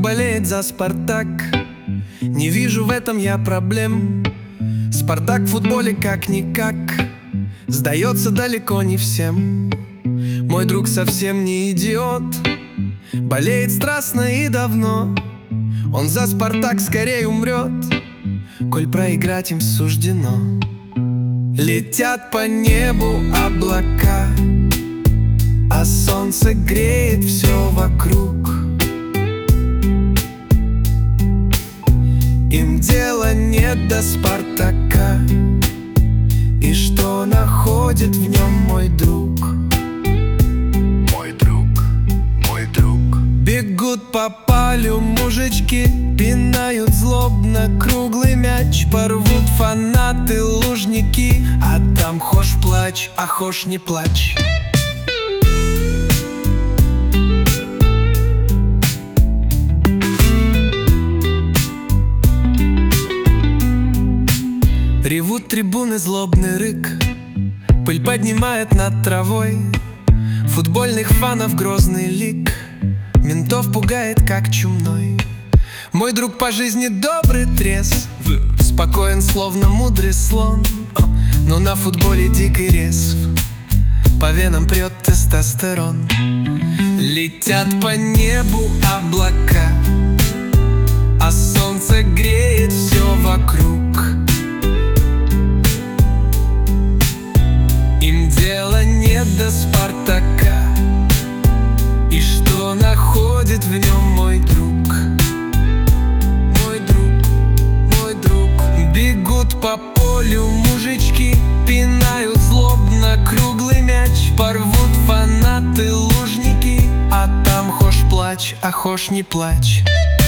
болеет за Спартак. Не вижу в этом я проблем. Спартак в футболе как-никак сдается далеко не всем. Мой друг совсем не идиот, болеет страстно и давно. Он за Спартак скорее умрет, коль проиграть им суждено. Летят по небу облака, а солнце греет все вокруг. Им дела нет до Спартака, и что находит в нем мой друг. Мой друг, мой друг. Бегут по полю мужички, пинают злобно круглый мяч. Порвут фанаты лужники, а там хошь плачь, а хошь не плачь. Ревут трибуны, злобный рык, пыль поднимает над травой. Футбольных фанов грозный лик, ментов пугает как чумной. Мой друг по жизни добрый трезв, спокоен словно мудрый слон, но на футболе дикий резв, по венам прет тестостерон. Летят по небу облака, а солнце греет все вокруг. Им дела нет до Спартака, и что находит в нем мой друг. Мой друг, мой друг. Бегут по полю мужички, пинают злобно круглый мяч. Порвут фанаты лужники, а там хошь плачь, а хошь не плачь.